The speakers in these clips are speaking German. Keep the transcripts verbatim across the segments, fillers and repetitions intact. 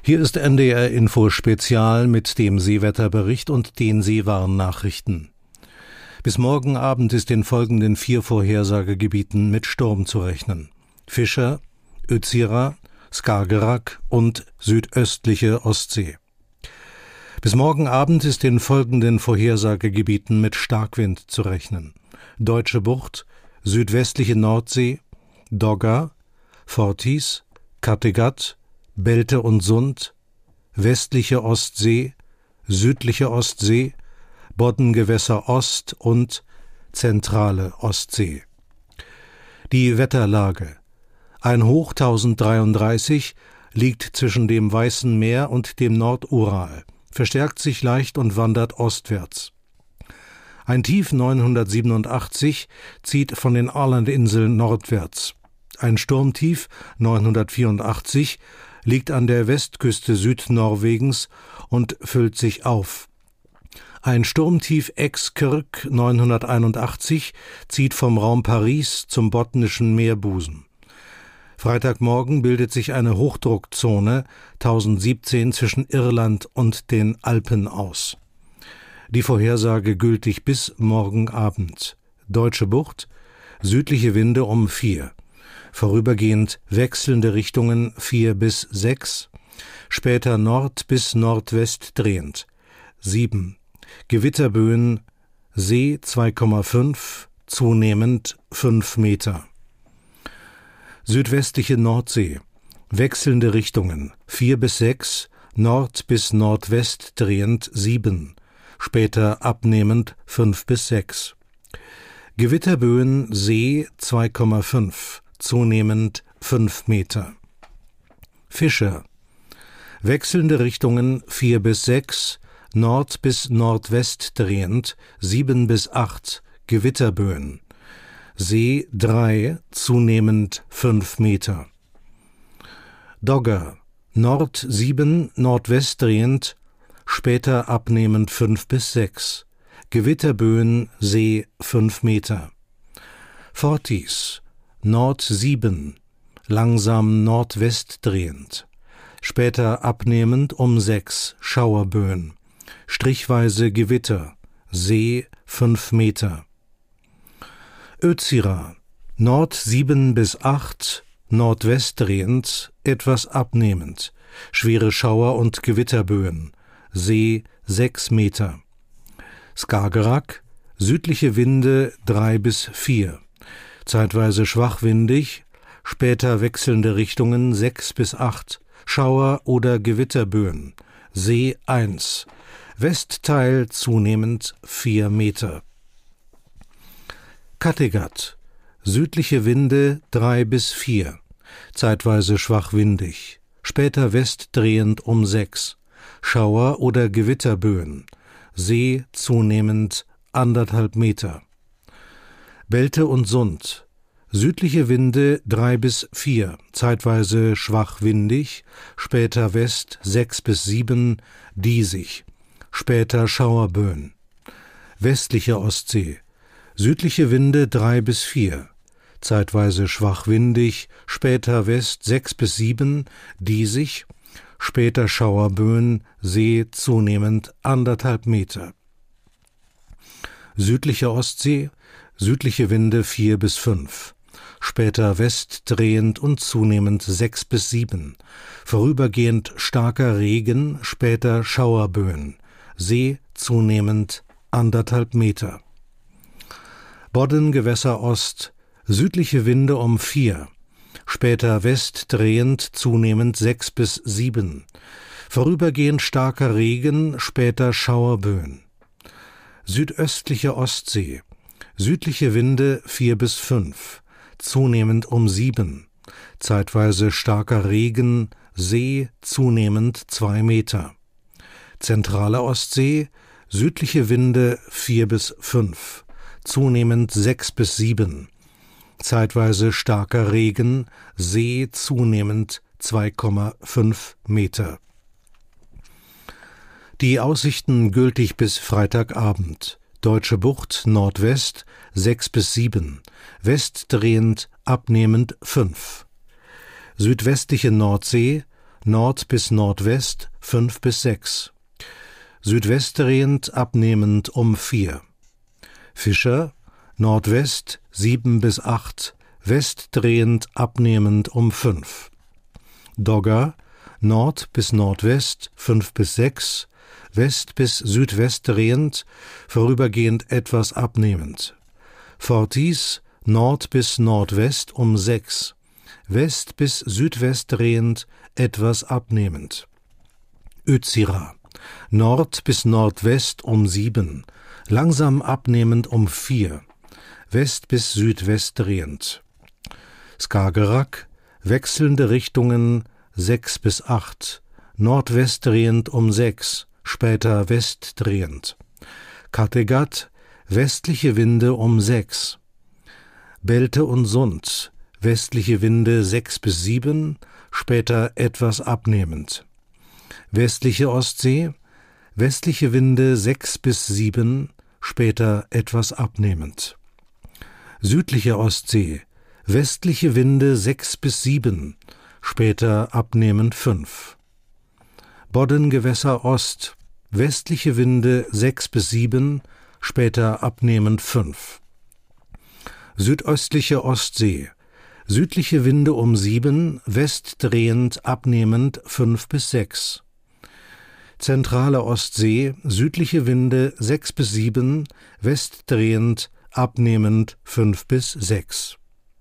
Hier ist N D R Info Spezial mit dem Seewetterbericht und den Seewarnnachrichten. Bis morgen Abend ist in folgenden vier Vorhersagegebieten mit Sturm zu rechnen: Fischer, Özira, Skagerrak und südöstliche Ostsee. Bis morgen Abend ist in folgenden Vorhersagegebieten mit Starkwind zu rechnen: Deutsche Bucht, südwestliche Nordsee, Dogger, Forties, Kattegat, Belte und Sund, westliche Ostsee, südliche Ostsee, Boddengewässer Ost und zentrale Ostsee. Die Wetterlage: Ein Hoch tausenddreiunddreißig liegt zwischen dem Weißen Meer und dem Nordural, verstärkt sich leicht und wandert ostwärts. Ein Tief neunhundertsiebenundachtzig zieht von den Ålandinseln nordwärts. Ein Sturmtief neunhundertvierundachtzig liegt an der Westküste Südnorwegens und füllt sich auf. Ein Sturmtief Ex-Kirk neunhunderteinundachtzig zieht vom Raum Paris zum botnischen Meerbusen. Freitagmorgen bildet sich eine Hochdruckzone tausendsiebzehn zwischen Irland und den Alpen aus. Die Vorhersage gültig bis morgen Abend. Deutsche Bucht, südliche Winde um vier. Vorübergehend wechselnde Richtungen vier bis sechs, später Nord- bis Nordwest drehend. sieben. Gewitterböen, See zwei Komma fünf, zunehmend fünf Meter. Südwestliche Nordsee, wechselnde Richtungen vier bis sechs, Nord- bis Nordwest drehend sieben, später abnehmend fünf bis sechs. Gewitterböen, See zwei Komma fünf, zunehmend fünf Meter. Fischer, wechselnde Richtungen vier bis sechs, Nord- bis Nordwest drehend sieben bis acht, Gewitterböen. See drei, zunehmend fünf Meter. Dogger, Nord sieben, Nordwest drehend, später abnehmend fünf bis sechs, Gewitterböen, See fünf Meter. Forties, Nord sieben, langsam Nordwest drehend, später abnehmend um sechs, Schauerböen, strichweise Gewitter, See fünf Meter. Özira, Nord sieben bis acht, Nordwest drehend, etwas abnehmend, schwere Schauer und Gewitterböen, See sechs Meter. Skagerrak, südliche Winde drei bis vier, zeitweise schwachwindig, später wechselnde Richtungen sechs bis acht, Schauer oder Gewitterböen, See eins, Westteil zunehmend vier Meter. Kattegat, südliche Winde drei bis vier, zeitweise schwachwindig, später westdrehend um sechs, Schauer oder Gewitterböen, See zunehmend anderthalb Meter. Belte und Sund, südliche Winde drei bis vier, zeitweise schwachwindig, später West sechs bis sieben, diesig, später Schauerböen. Westliche Ostsee, südliche Winde drei bis vier, zeitweise schwachwindig, später West sechs bis sieben, diesig, später Schauerböen, See zunehmend anderthalb Meter. Südliche Ostsee, südliche Winde vier bis fünf, später westdrehend und zunehmend sechs bis sieben, vorübergehend starker Regen, später Schauerböen, See zunehmend anderthalb Meter. Boddengewässer Ost, südliche Winde um vier, später westdrehend zunehmend sechs bis sieben, vorübergehend starker Regen, später Schauerböen. Südöstliche Ostsee, südliche Winde vier bis fünf, zunehmend um sieben, zeitweise starker Regen, See zunehmend zwei Meter. Zentrale Ostsee, südliche Winde vier bis fünf, zunehmend sechs bis sieben, zeitweise starker Regen, See zunehmend zwei Komma fünf Meter. Die Aussichten gültig bis Freitagabend. Deutsche Bucht Nordwest sechs bis sieben, westdrehend abnehmend fünf. Südwestliche Nordsee Nord bis Nordwest fünf bis sechs. Südwestdrehend abnehmend um vier. Fischer, Nordwest sieben bis acht, westdrehend abnehmend um fünf. Dogger, Nord bis Nordwest fünf bis sechs, West bis Südwest drehend, vorübergehend etwas abnehmend. Forties, Nord bis Nordwest um sechs, West bis Südwest drehend, etwas abnehmend. Özira, Nord bis Nordwest um sieben, langsam abnehmend um vier, West bis Südwest drehend. Skagerrak, wechselnde Richtungen sechs bis acht, Nordwest drehend um sechs, später West drehend. Kattegat, westliche Winde um sechs. Belte und Sund, westliche Winde sechs bis sieben, später etwas abnehmend. Westliche Ostsee, westliche Winde sechs bis sieben, später etwas abnehmend. Südliche Ostsee, westliche Winde sechs bis sieben, später abnehmend fünf. Boddengewässer Ost, westliche Winde sechs bis sieben, später abnehmend fünf. Südöstliche Ostsee, südliche Winde um sieben, westdrehend abnehmend fünf bis sechs. Zentrale Ostsee, südliche Winde sechs bis sieben, westdrehend abnehmend fünf bis sechs.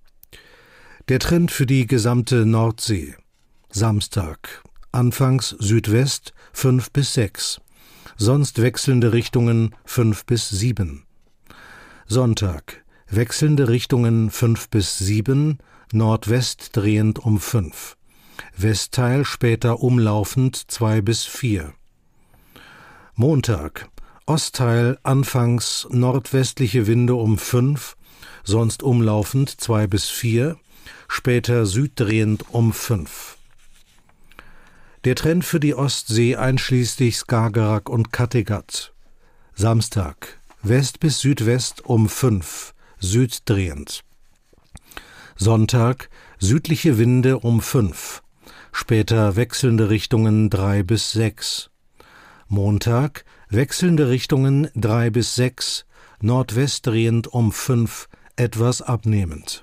Der Trend für die gesamte Nordsee. Samstag, anfangs Südwest fünf bis sechs, sonst wechselnde Richtungen fünf bis sieben. Sonntag, wechselnde Richtungen fünf bis sieben, Nordwest drehend um fünf. Westteil später umlaufend zwei bis vier. Montag, Ostteil anfangs nordwestliche Winde um fünf, sonst umlaufend zwei bis vier, später süddrehend um fünf. Der Trend für die Ostsee einschließlich Skagerrak und Kattegat. Samstag, West bis Südwest um fünf, süddrehend. Sonntag, südliche Winde um fünf, später wechselnde Richtungen drei bis sechs. Montag, wechselnde Richtungen drei bis sechs, nordwestdrehend um fünf, etwas abnehmend.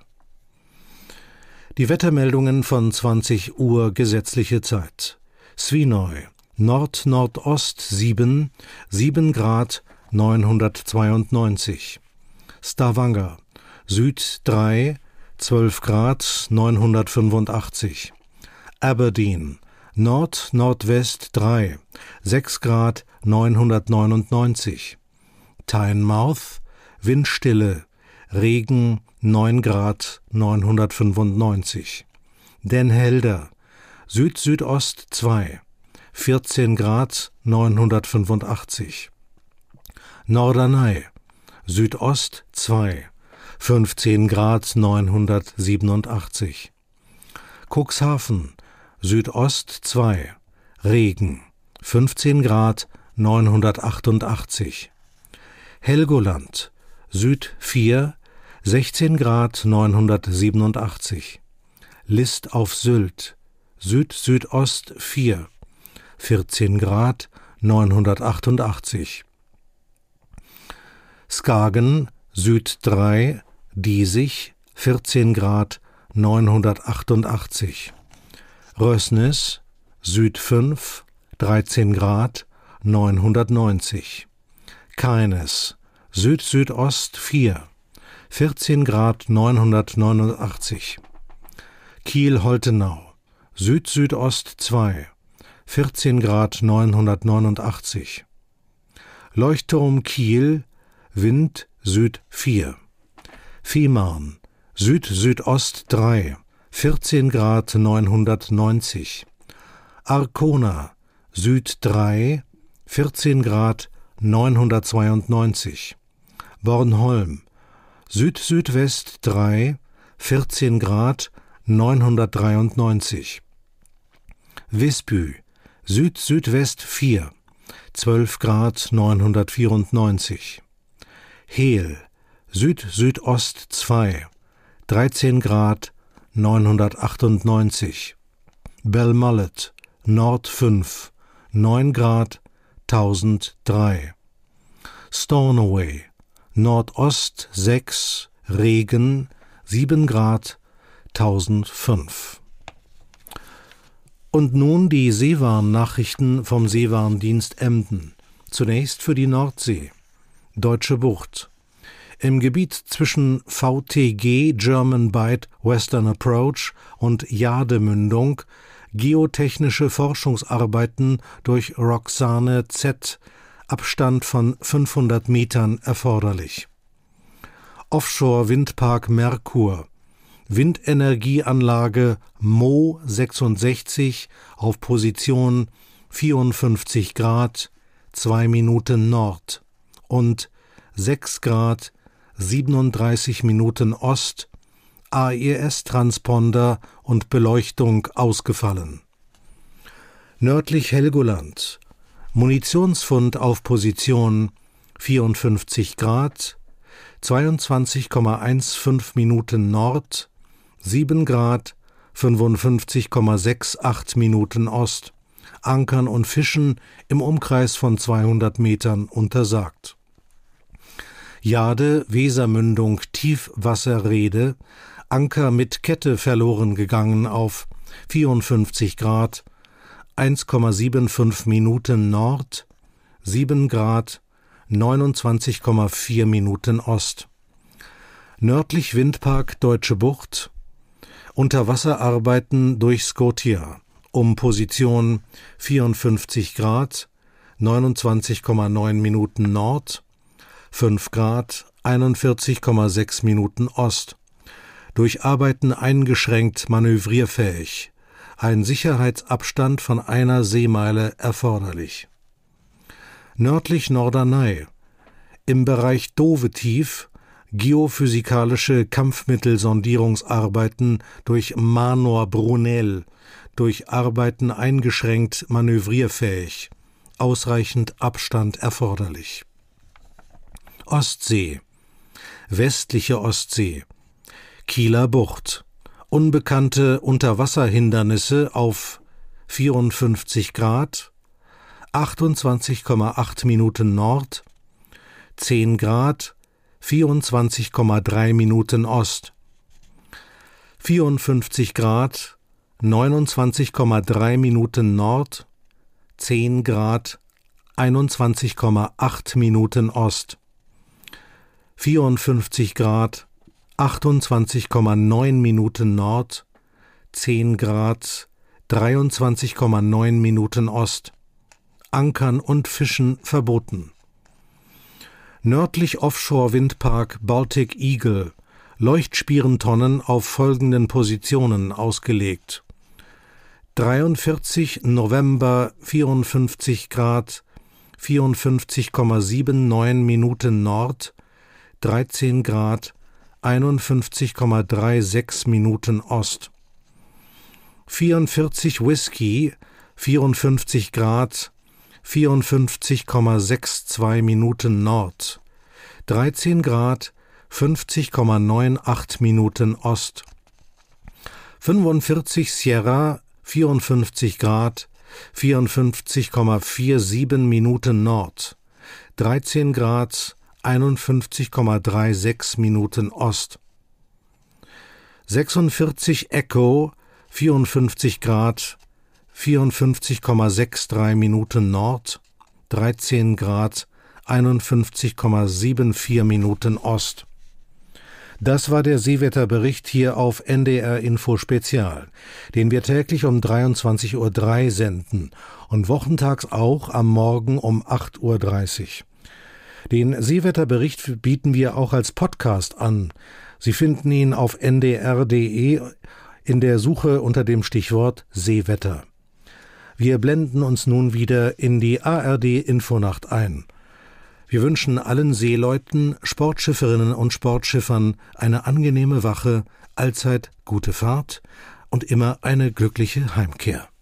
Die Wettermeldungen von zwanzig Uhr gesetzliche Zeit. Svínoy, Nord-Nordost sieben, sieben Grad neunhundertzweiundneunzig. Stavanger, Süd drei, zwölf Grad neunhundertfünfundachtzig. Aberdeen, Nord-Nordwest drei, sechs Grad neunhundertneunundneunzig. Tynemouth, Windstille, Regen neun Grad neunhundertfünfundneunzig. Den Helder, Süd-Südost zwei, vierzehn Grad neunhundertfünfundachtzig. Norderney, Südost zwei, fünfzehn Grad neunhundertsiebenundachtzig. Cuxhaven, Südost zwei, Regen, fünfzehn Grad neunhundertachtundachtzig. Helgoland, Süd vier, sechzehn Grad neunhundertsiebenundachtzig. List auf Sylt, Süd-Südost vier, vierzehn Grad neunhundertachtundachtzig. Skagen, Süd drei, Diesig, vierzehn Grad neunhundertachtundachtzig. Rösnes, Süd fünf, dreizehn Grad neunhundertneunzig. Keines, Süd-Südost vier, vierzehn Grad neunhundertneunundachtzig. Kiel-Holtenau, Süd-Südost zwei, vierzehn Grad neunhundertneunundachtzig. Leuchtturm Kiel, Wind Süd vier. Fehmarn, Süd-Südost drei, vierzehn Grad neunhundertneunzig. Arkona, Süd drei, vierzehn Grad neunhundertzweiundneunzig. Bornholm, Süd-Südwest drei, vierzehn Grad neunhundertdreiundneunzig. Visby, Süd-Südwest vier, zwölf Grad neunhundertvierundneunzig. Hehl, Süd-Südost zwei, dreizehn Grad neunhundertachtundneunzig. Belmullet, Nord fünf, neun Grad, tausenddrei. Stornoway, Nordost sechs, Regen, sieben Grad, tausendfünf. Und nun die Seewarn-Nachrichten vom Seewarndienst Emden. Zunächst für die Nordsee. Deutsche Bucht. Im Gebiet zwischen V T G German Bight Western Approach und Jademündung geotechnische Forschungsarbeiten durch Roxane Z, Abstand von fünfhundert Metern erforderlich. Offshore-Windpark Merkur, Windenergieanlage Mo sechsundsechzig auf Position vierundfünfzig Grad, zwei Minuten Nord und sechs Grad, siebenunddreißig Minuten Ost, A E S-Transponder und Beleuchtung ausgefallen. Nördlich Helgoland, Munitionsfund auf Position vierundfünfzig Grad, zweiundzwanzig Komma fünfzehn Minuten Nord, sieben Grad, fünfundfünfzig Komma achtundsiebzig Minuten Ost, Ankern und Fischen im Umkreis von zweihundert Metern untersagt. Jade, Wesermündung, Tiefwasserrede, Anker mit Kette verloren gegangen auf vierundfünfzig Grad, eins Komma fünfundsiebzig Minuten Nord, sieben Grad, neunundzwanzig Komma vier Minuten Ost. Nördlich Windpark Deutsche Bucht, Unterwasserarbeiten durch Scotia, um Position vierundfünfzig Grad, neunundzwanzig Komma neun Minuten Nord, fünf Grad, einundvierzig Komma sechs Minuten Ost. Durch Arbeiten eingeschränkt manövrierfähig. Ein Sicherheitsabstand von einer Seemeile erforderlich. Nördlich Norderney. Im Bereich Dovetief geophysikalische Kampfmittelsondierungsarbeiten durch Manor Brunel. Durch Arbeiten eingeschränkt manövrierfähig. Ausreichend Abstand erforderlich. Ostsee. Westliche Ostsee. Kieler Bucht. Unbekannte Unterwasserhindernisse auf vierundfünfzig Grad, achtundzwanzig Komma acht Minuten Nord, zehn Grad, vierundzwanzig Komma drei Minuten Ost, vierundfünfzig Grad, neunundzwanzig Komma drei Minuten Nord, zehn Grad, einundzwanzig Komma acht Minuten Ost, vierundfünfzig Grad, achtundzwanzig Komma neun Minuten Nord, zehn Grad, dreiundzwanzig Komma neun Minuten Ost. Ankern und Fischen verboten. Nördlich Offshore-Windpark Baltic Eagle, Leuchtspierentonnen auf folgenden Positionen ausgelegt. dreiundvierzig November, vierundfünfzig Grad, vierundfünfzig Komma neunundsiebzig Minuten Nord, dreizehn Grad, einundfünfzig Komma sechsunddreißig Minuten Ost. vierundvierzig Whisky, vierundfünfzig Grad, vierundfünfzig Komma zweiundsechzig Minuten Nord, dreizehn Grad, fünfzig Komma achtundneunzig Minuten Ost. fünfundvierzig Sierra, vierundfünfzig Grad, vierundfünfzig Komma siebenundvierzig Minuten Nord, dreizehn Grad, einundfünfzig Komma sechsunddreißig Minuten Ost. sechsundvierzig Echo, vierundfünfzig Grad, vierundfünfzig Komma dreiundsechzig Minuten Nord, dreizehn Grad, einundfünfzig Komma vierundsiebzig Minuten Ost. Das war der Seewetterbericht hier auf N D R Info Spezial, den wir täglich um dreiundzwanzig Uhr drei senden und wochentags auch am Morgen um acht Uhr dreißig. Den Seewetterbericht bieten wir auch als Podcast an. Sie finden ihn auf n d r punkt d e in der Suche unter dem Stichwort Seewetter. Wir blenden uns nun wieder in die A R D Infonacht ein. Wir wünschen allen Seeleuten, Sportschifferinnen und Sportschiffern eine angenehme Wache, allzeit gute Fahrt und immer eine glückliche Heimkehr.